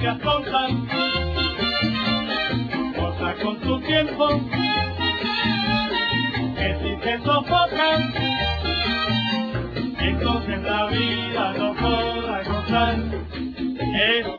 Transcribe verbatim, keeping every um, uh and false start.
seas tonta, goza con tu tiempo, que si te sofocan,